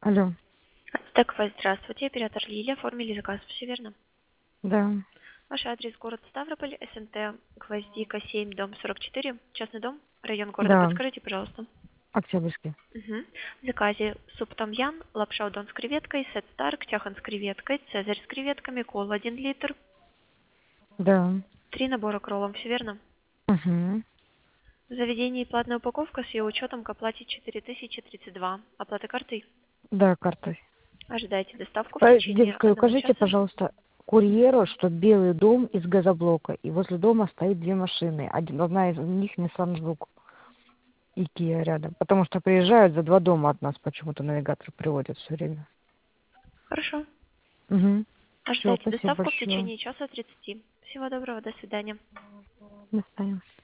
Алло. Так, здравствуйте, оператор Лилия, оформили заказ, все верно? Да. Ваш адрес город Ставрополь, СНТ, Гвоздика, 7, дом 44, частный дом, район города, Да. подскажите, пожалуйста. Октябрьский. Угу. В заказе суп том-ян, лапша удон с креветкой, сет старк, тяхан с креветкой, цезарь с креветками, кола 1 литр, Да. 3 набора к роллам, все верно? Угу. В заведении платная упаковка с ее учетом к оплате 4032. Оплата картой. Да, картой. Ожидайте доставку в течение Девушка, одного укажите, часа. пожалуйста, курьеру, что белый дом из газоблока, и возле дома стоит две машины. Одна из них Nissan Жук и Kia рядом. Потому что приезжают за 2 дома от нас, почему-то навигатор приводит все время. Хорошо. Угу. Все, Ожидайте спасибо доставку в большое. течение часа 30. Всего доброго, до свидания. До свидания.